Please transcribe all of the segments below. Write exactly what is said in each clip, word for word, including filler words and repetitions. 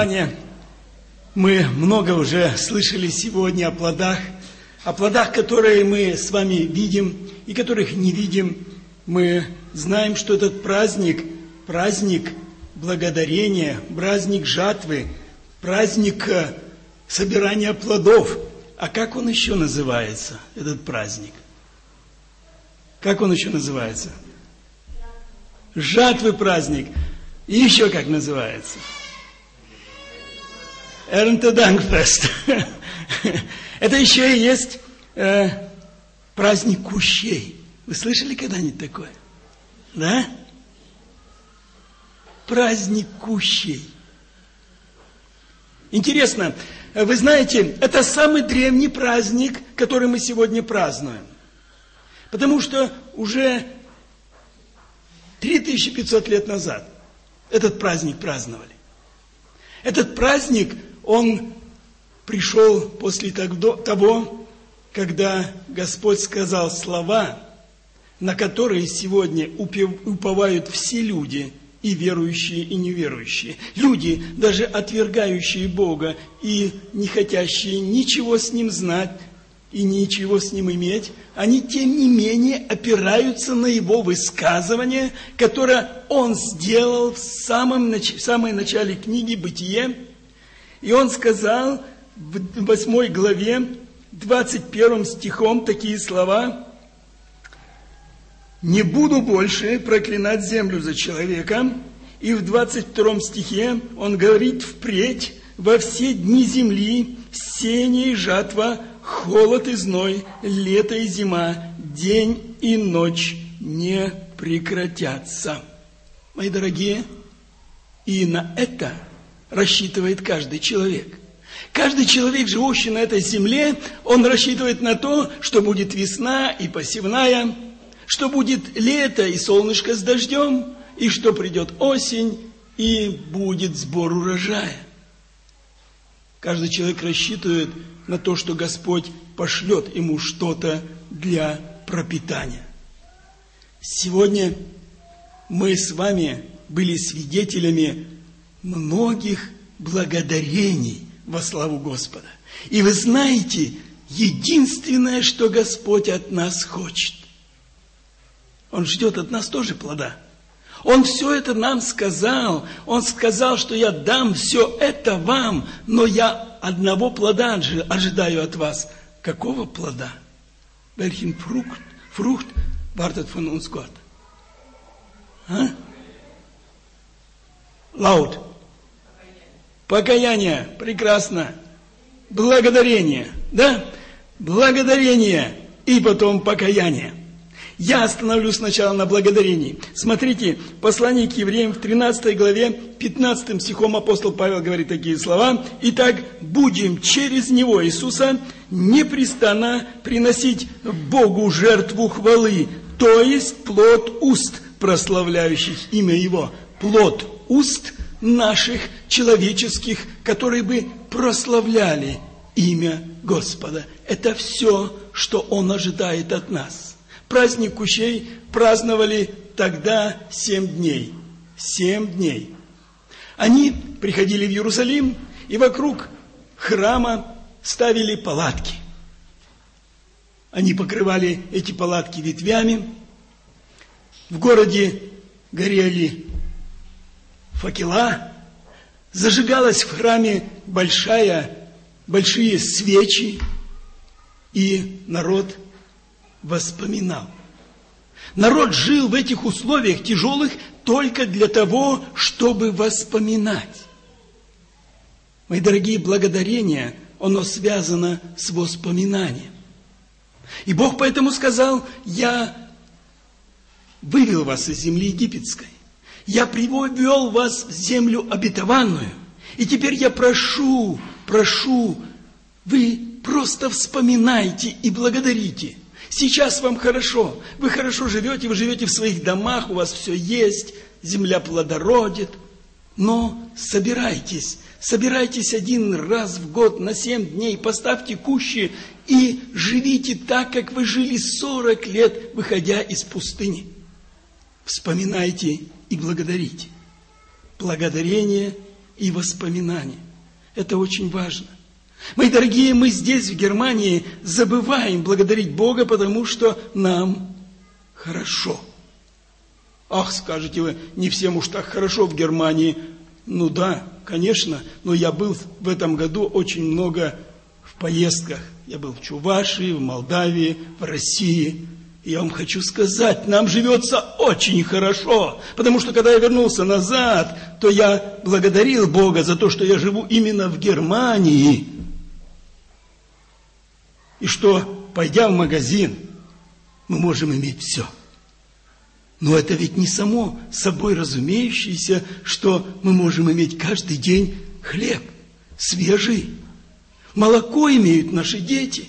Писания. Мы много уже слышали сегодня о плодах, о плодах, которые мы с вами видим и которых не видим. Мы знаем, что этот праздник, праздник благодарения, праздник жатвы, праздник собирания плодов. А как он еще называется, этот праздник? Как он еще называется? Жатвы праздник. И еще как называется? Эрнтедаnkфест. Это еще и есть э, праздник кущей. Вы слышали когда-нибудь такое? Да? Праздник кущей. Интересно, вы знаете, это самый древний праздник, который мы сегодня празднуем. Потому что уже три тысячи пятьсот лет назад этот праздник праздновали. Этот праздник, он пришел после того, когда Господь сказал слова, на которые сегодня уповают все люди, и верующие, и неверующие. Люди, даже отвергающие Бога и не хотящие ничего с Ним знать и ничего с Ним иметь, они тем не менее опираются на Его высказывание, которое Он сделал в самом, в самом начале книги «Бытие». И Он сказал в восьмой главе, двадцать первым стихом такие слова: «Не буду больше проклинать землю за человека». И в двадцать втором стихе он говорит: «Впредь во все дни земли сеяние и жатва, холод и зной, лето и зима, день и ночь не прекратятся». Мои дорогие, и на это рассчитывает каждый человек. Каждый человек, живущий на этой земле, он рассчитывает на то, что будет весна и посевная, что будет лето и солнышко с дождем, и что придет осень и будет сбор урожая. Каждый человек рассчитывает на то, что Господь пошлет ему что-то для пропитания. Сегодня мы с вами были свидетелями многих благодарений во славу Господа. И вы знаете, единственное, что Господь от нас хочет, Он ждет от нас тоже плода. Он все это нам сказал. Он сказал, что я дам все это вам, но я одного плода ожидаю от вас. Какого плода? Welchen Frucht, Frucht wartet von uns Gott? А? Laut. Покаяние. Прекрасно. Благодарение. Да? Благодарение. И потом покаяние. Я остановлюсь сначала на благодарении. Смотрите, послание к евреям в тринадцатой главе, пятнадцатым стихом апостол Павел говорит такие слова: «Итак, будем через Него, Иисуса, непрестанно приносить Богу жертву хвалы, то есть плод уст, прославляющих имя Его». Плод уст наших человеческих, которые бы прославляли имя Господа. Это все, что Он ожидает от нас. Праздник кущей праздновали тогда семь дней. Семь дней. Они приходили в Иерусалим и вокруг храма ставили палатки. Они покрывали эти палатки ветвями. В городе горели факела. Зажигалась в храме большая, большие свечи. И народ воспоминал. Народ жил в этих условиях тяжелых только для того, чтобы воспоминать. Мои дорогие, благодарение, оно связано с воспоминанием. И Бог поэтому сказал: «Я вывел вас из земли египетской, я привел вас в землю обетованную, и теперь я прошу, прошу, вы просто вспоминайте и благодарите». Сейчас вам хорошо, вы хорошо живете, вы живете в своих домах, у вас все есть, земля плодородит. Но собирайтесь, собирайтесь один раз в год на семь дней, поставьте кущи и живите так, как вы жили сорок лет, выходя из пустыни. Вспоминайте и благодарите. Благодарение и воспоминания. Это очень важно. Мои дорогие, мы здесь, в Германии, забываем благодарить Бога, потому что нам хорошо. Ах, скажете вы, не всем уж так хорошо в Германии. Ну да, конечно, но я был в этом году очень много в поездках. Я был в Чувашии, в Молдавии, в России. И я вам хочу сказать, нам живется очень хорошо, потому что когда я вернулся назад, то я благодарил Бога за то, что я живу именно в Германии. И что, пойдя в магазин, мы можем иметь все. Но это ведь не само собой разумеющееся, что мы можем иметь каждый день хлеб свежий. Молоко имеют наши дети.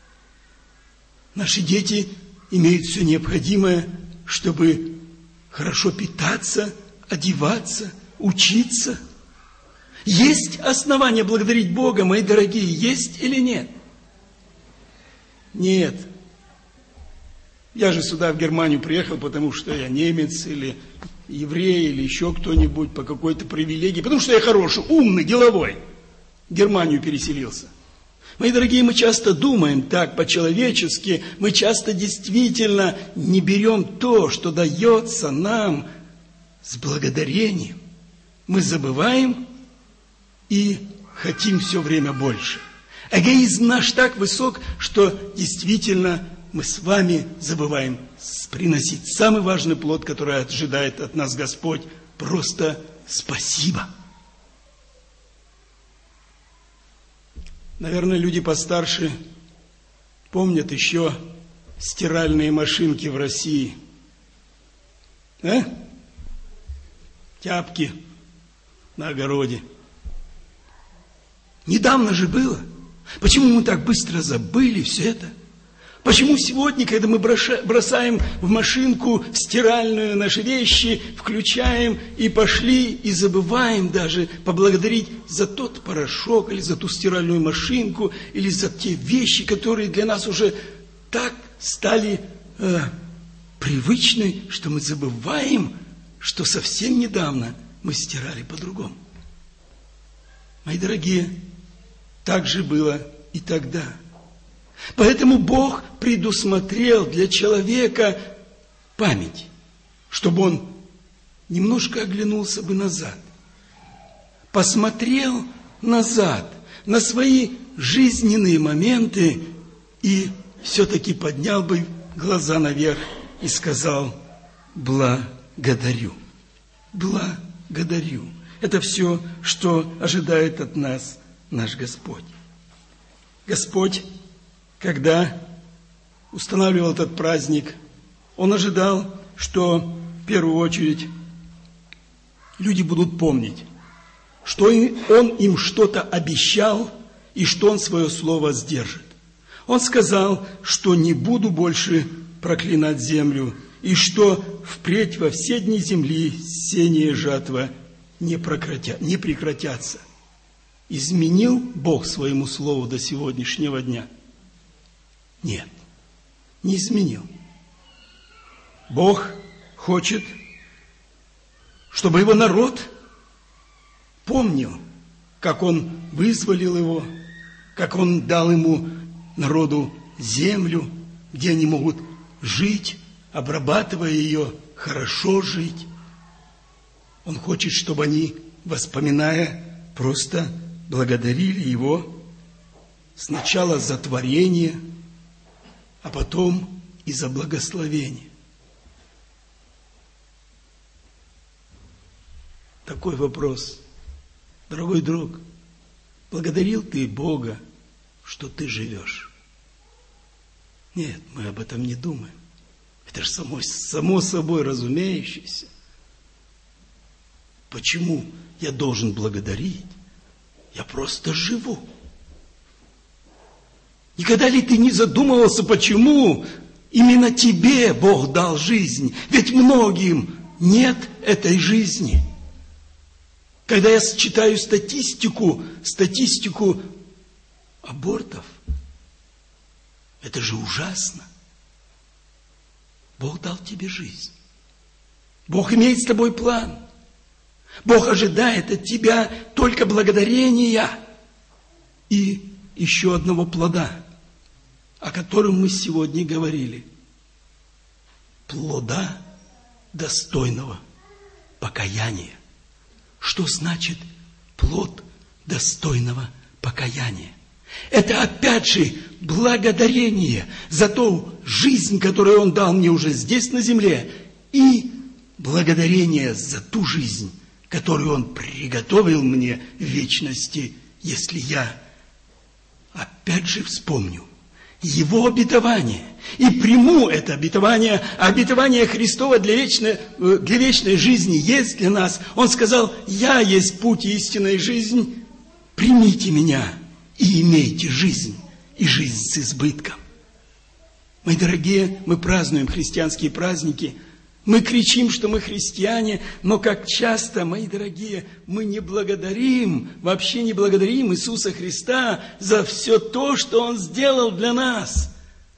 Наши дети имеют все необходимое, чтобы хорошо питаться, одеваться, учиться. Есть основания благодарить Бога, мои дорогие, есть или нет? Нет. Я же сюда, в Германию, приехал, потому что я немец, или еврей, или еще кто-нибудь по какой-то привилегии, потому что я хороший, умный, деловой. В Германию переселился. Мои дорогие, мы часто думаем так по-человечески, мы часто действительно не берем то, что дается нам с благодарением. Мы забываем и хотим все время больше. Эгоизм наш так высок, что действительно мы с вами забываем приносить самый важный плод, который ожидает от нас Господь. Просто спасибо. Наверное, люди постарше помнят еще стиральные машинки в России. А? Тяпки на огороде. Недавно же было. Почему мы так быстро забыли все это? Почему сегодня, когда мы бросаем в машинку в стиральную наши вещи, включаем и пошли, и забываем даже поблагодарить за тот порошок, или за ту стиральную машинку, или за те вещи, которые для нас уже так стали э, привычны, что мы забываем, что совсем недавно мы стирали по-другому. Мои дорогие, так же было и тогда. Поэтому Бог предусмотрел для человека память, чтобы он немножко оглянулся бы назад, посмотрел назад на свои жизненные моменты и все-таки поднял бы глаза наверх и сказал: благодарю, благодарю. Это все, что ожидает от нас наш Господь. Господь, когда устанавливал этот праздник, Он ожидал, что в первую очередь люди будут помнить, что Он им что-то обещал и что Он свое слово сдержит. Он сказал, что не буду больше проклинать землю, и что впредь во все дни земли сеяние и жатва не прекратят, не прекратятся. Изменил Бог своему слову до сегодняшнего дня? Нет, не изменил. Бог хочет, чтобы его народ помнил, как Он вызволил его, как Он дал ему, народу, землю, где они могут жить, обрабатывая ее, хорошо жить. Он хочет, чтобы они, воспоминая, просто благодарили Его сначала за творение, а потом и за благословение. Такой вопрос. Дорогой друг, благодарил ты Бога, что ты живешь? Нет, мы об этом не думаем. Это же само, само собой разумеющееся. Почему я должен благодарить? Я просто живу. Никогда ли ты не задумывался, почему именно тебе Бог дал жизнь? Ведь многим нет этой жизни. Когда я читаю статистику, статистику абортов, это же ужасно. Бог дал тебе жизнь. Бог имеет с тобой план. Бог ожидает от тебя только благодарения и еще одного плода, о котором мы сегодня говорили. Плода достойного покаяния. Что значит плод достойного покаяния? Это опять же благодарение за ту жизнь, которую Он дал мне уже здесь на земле, и благодарение за ту жизнь, которую Он приготовил мне в вечности, если я опять же вспомню Его обетование и приму это обетование. Обетование Христова для вечной, для вечной жизни есть для нас. Он сказал: «Я есть путь и истинная жизнь, примите меня и имейте жизнь, и жизнь с избытком». Мои дорогие, мы празднуем христианские праздники, мы кричим, что мы христиане, но как часто, мои дорогие, мы не благодарим, вообще не благодарим Иисуса Христа за все то, что Он сделал для нас.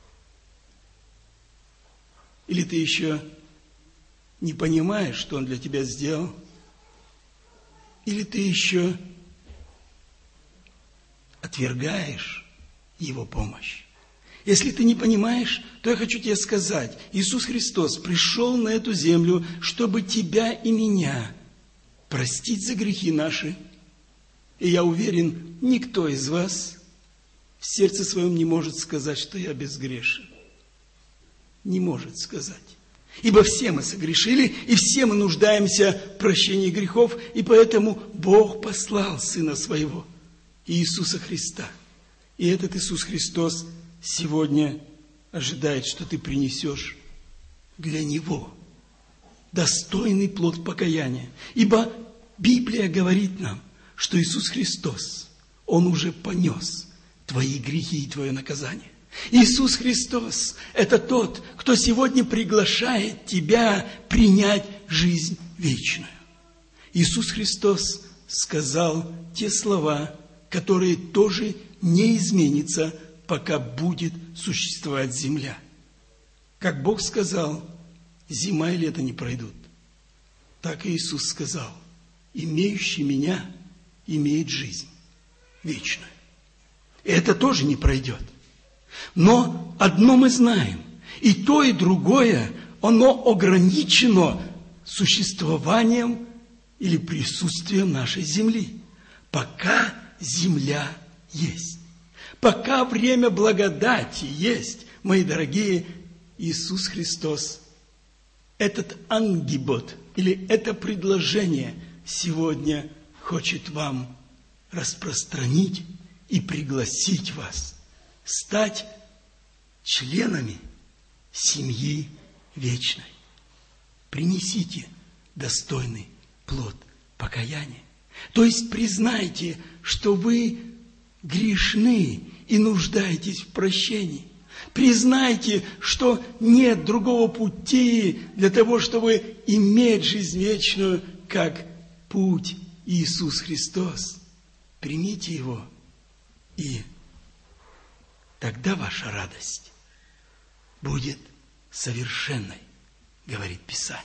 Или ты еще не понимаешь, что Он для тебя сделал? Или ты еще отвергаешь Его помощь? Если ты не понимаешь, то я хочу тебе сказать: Иисус Христос пришел на эту землю, чтобы тебя и меня простить за грехи наши. И я уверен, никто из вас в сердце своем не может сказать, что я безгрешен. Не может сказать. Ибо все мы согрешили, и все мы нуждаемся в прощении грехов, и поэтому Бог послал Сына Своего, Иисуса Христа. И этот Иисус Христос сегодня ожидает, что ты принесешь для Него достойный плод покаяния. Ибо Библия говорит нам, что Иисус Христос, Он уже понес твои грехи и твое наказание. Иисус Христос – это тот, кто сегодня приглашает тебя принять жизнь вечную. Иисус Христос сказал те слова, которые тоже не изменятся, пока будет существовать земля. Как Бог сказал, зима и лето не пройдут, так и Иисус сказал: имеющий меня имеет жизнь вечную. И это тоже не пройдет. Но одно мы знаем: и то, и другое, оно ограничено существованием или присутствием нашей земли, пока земля есть. Пока время благодати есть, мои дорогие, Иисус Христос, этот ангибот, или это предложение сегодня хочет вам распространить и пригласить вас стать членами семьи вечной. Принесите достойный плод покаяния. То есть признайте, что вы грешны и нуждаетесь в прощении. Признайте, что нет другого пути для того, чтобы иметь жизнь вечную, как путь Иисус Христос. Примите Его, и тогда ваша радость будет совершенной, говорит Писание.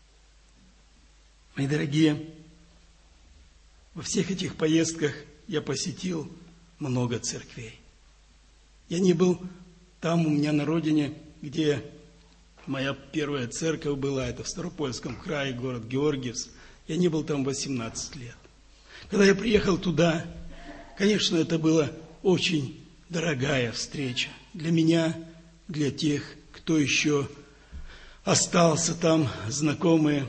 Мои дорогие, во всех этих поездках я посетил много церквей. Я не был там у меня на родине, где моя первая церковь была, это в Ставропольском крае, город Георгиевск. Я не был там восемнадцать лет. Когда я приехал туда, конечно, это была очень дорогая встреча для меня, для тех, кто еще остался там, знакомые.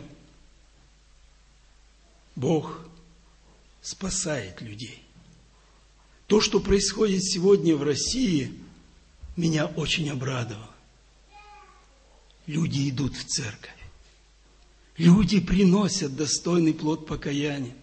Бог спасает людей. То, что происходит сегодня в России, меня очень обрадовало. Люди идут в церковь. Люди приносят достойный плод покаяния.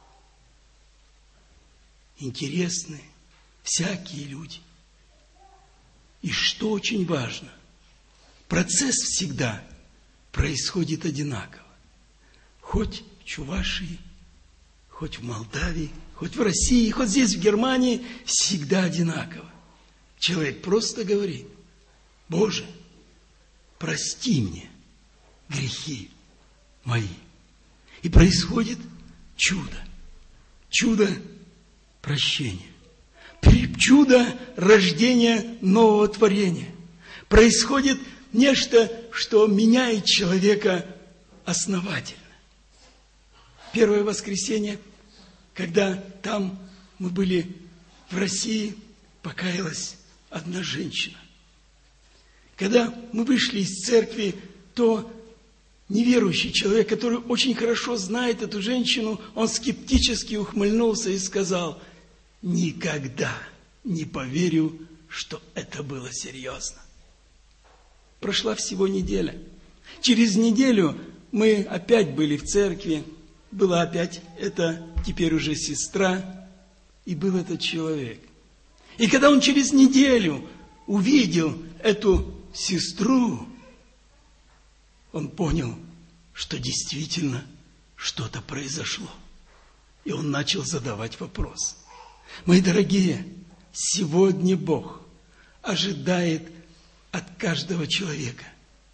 Интересные, всякие люди. И что очень важно, процесс всегда происходит одинаково. Хоть в Чувашии, хоть в Молдавии, хоть в России, хоть здесь, в Германии, всегда одинаково. Человек просто говорит: Боже, прости мне грехи мои. И происходит чудо. Чудо прощения. Чудо рождения нового творения. Происходит нечто, что меняет человека основательно. Первое воскресенье, когда там мы были в России, покаялась одна женщина. Когда мы вышли из церкви, то неверующий человек, который очень хорошо знает эту женщину, он скептически ухмыльнулся и сказал: никогда не поверю, что это было серьезно. Прошла всего неделя. Через неделю мы опять были в церкви, была опять эта теперь уже сестра, и был этот человек. И когда он через неделю увидел эту сестру, он понял, что действительно что-то произошло. И он начал задавать вопрос. Мои дорогие, сегодня Бог ожидает от каждого человека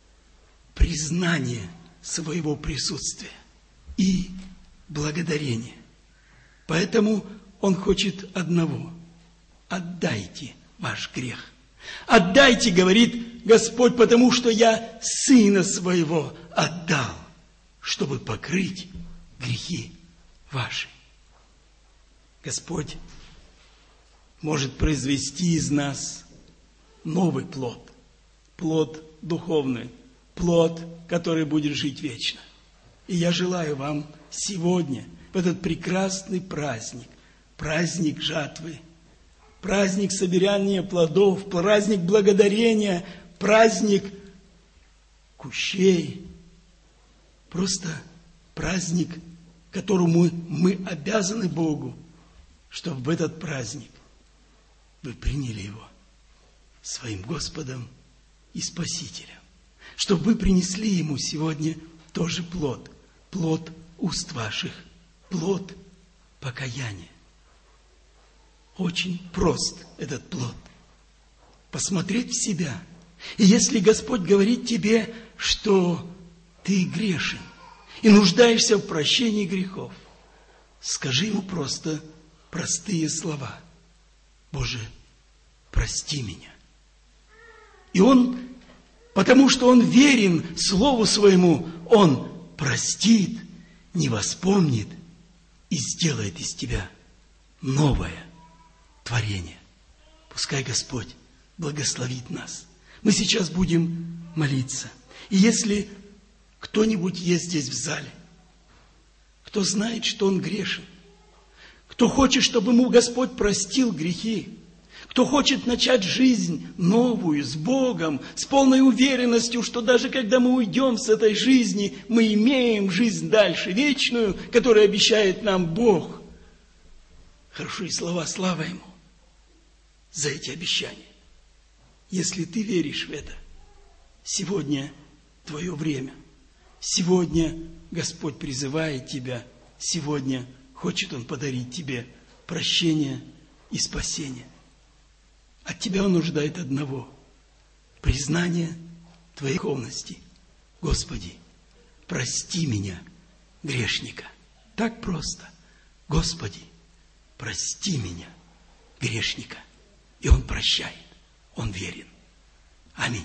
признания своего присутствия и благодарения. Поэтому Он хочет одного: отдайте ваш грех. Отдайте, говорит Господь, потому что я Сына Своего отдал, чтобы покрыть грехи ваши. Господь может произвести из нас новый плод, плод духовный, плод, который будет жить вечно. И я желаю вам сегодня, в этот прекрасный праздник, праздник жатвы, праздник собирания плодов, праздник благодарения, праздник кущей, просто праздник, которому мы обязаны Богу, чтобы в этот праздник вы приняли Его своим Господом и Спасителем, чтобы вы принесли Ему сегодня тоже плод, плод уст ваших, плод покаяния. Очень прост этот плод. Посмотреть в себя. И если Господь говорит тебе, что ты грешен и нуждаешься в прощении грехов, скажи Ему просто простые слова: Боже, прости меня. И Он, потому что Он верен Слову Своему, Он простит, не воспомнит и сделает из тебя новое творение. Пускай Господь благословит нас. Мы сейчас будем молиться. И если кто-нибудь есть здесь в зале, кто знает, что он грешен, кто хочет, чтобы ему Господь простил грехи, кто хочет начать жизнь новую, с Богом, с полной уверенностью, что даже когда мы уйдем с этой жизни, мы имеем жизнь дальше, вечную, которую обещает нам Бог. Хорошие слова, слава Ему за эти обещания. Если ты веришь в это, сегодня твое время. Сегодня Господь призывает тебя, сегодня хочет Он подарить тебе прощение и спасение. От тебя Он нуждает одного: признание твоей греховности. Господи, прости меня, грешника. Так просто. Господи, прости меня, грешника. И Он прощает. Он верен. Аминь.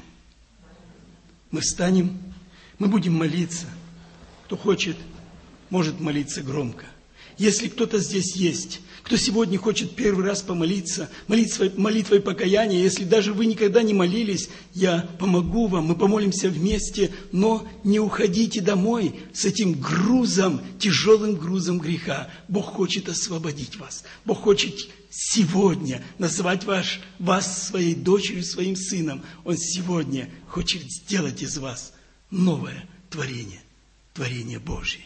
Мы встанем, мы будем молиться. Кто хочет, может молиться громко. Если кто-то здесь есть, кто сегодня хочет первый раз помолиться, молитвой, молитвой покаяния, если даже вы никогда не молились, я помогу вам, мы помолимся вместе, но не уходите домой с этим грузом, тяжелым грузом греха. Бог хочет освободить вас. Бог хочет сегодня назвать ваш, вас своей дочерью, своим сыном. Он сегодня хочет сделать из вас новое творение, творение Божие.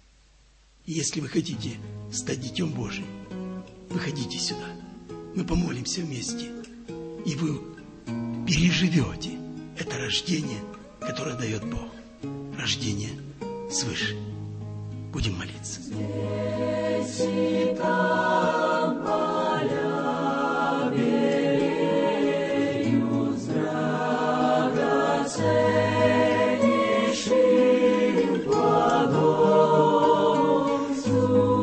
И если вы хотите стать детем Божьим, выходите сюда. Мы помолимся вместе. И вы переживете это рождение, которое дает Бог. Рождение свыше. Будем молиться. Здесь и там поля белеют драгоценнейшим плодом.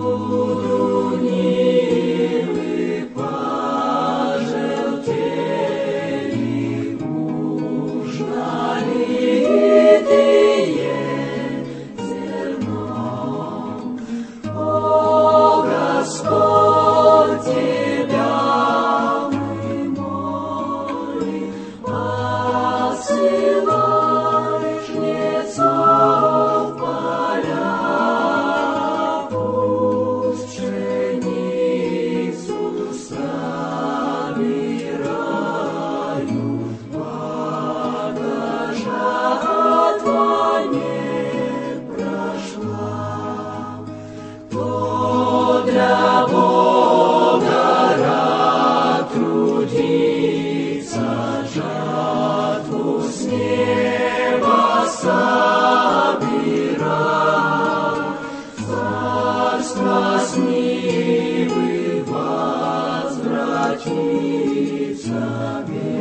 птицами